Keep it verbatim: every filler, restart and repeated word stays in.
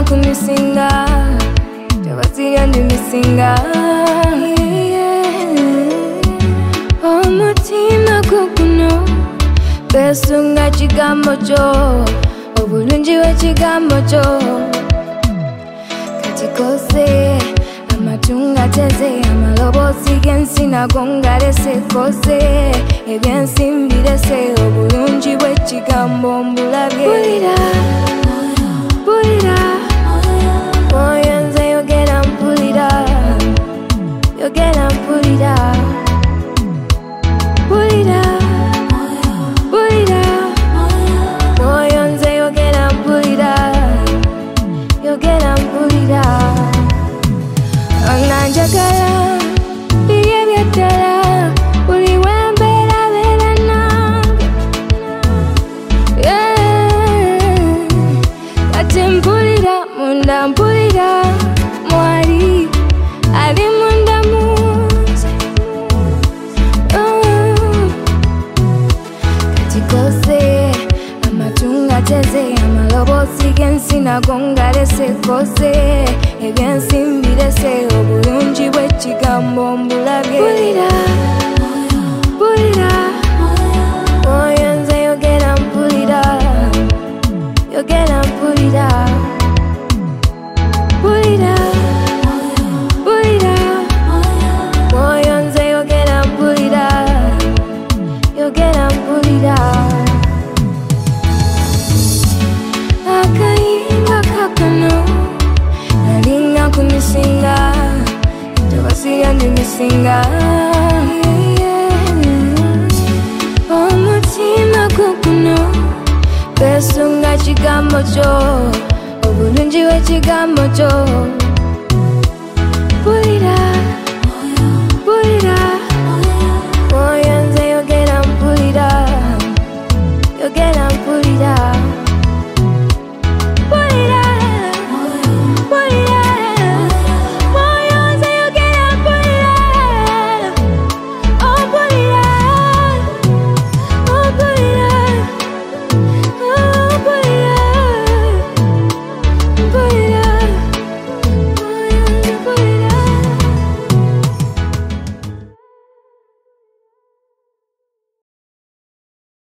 kunisinga tewasiga ndimisinga omutima guguno besunga kigambo kyo obulungi w'ekigambo kyo kati kose amatunga teze amaloboozi g'ensi nago ngalese kose ebyensimbi lese obulungi bw'ekigambo mbulabye bulira bulira oyo nze yogera mpulira yogera mpulira bulira bulira oyo nze yogera mpulira yogera mpulira onanjagala biri ebyeddala buli wembeera beera nange kati mpulira munda mpulira mwali ali munda munze kati kose amatunga teze amaloboozi g'ensi nago ngalese kose ebyensimbi lese obulungi bw'ekigambo mbulabye bulira bulira oyo nze yogera mpulira yogera mpulira bulira bulira oyo nze yogera mpulira yogera mpulira akayimba kakano nalinga kunisinga tewasiga ndimisinga omutima guguno besunga kigambo kyo obulungi w'ekigambo kyo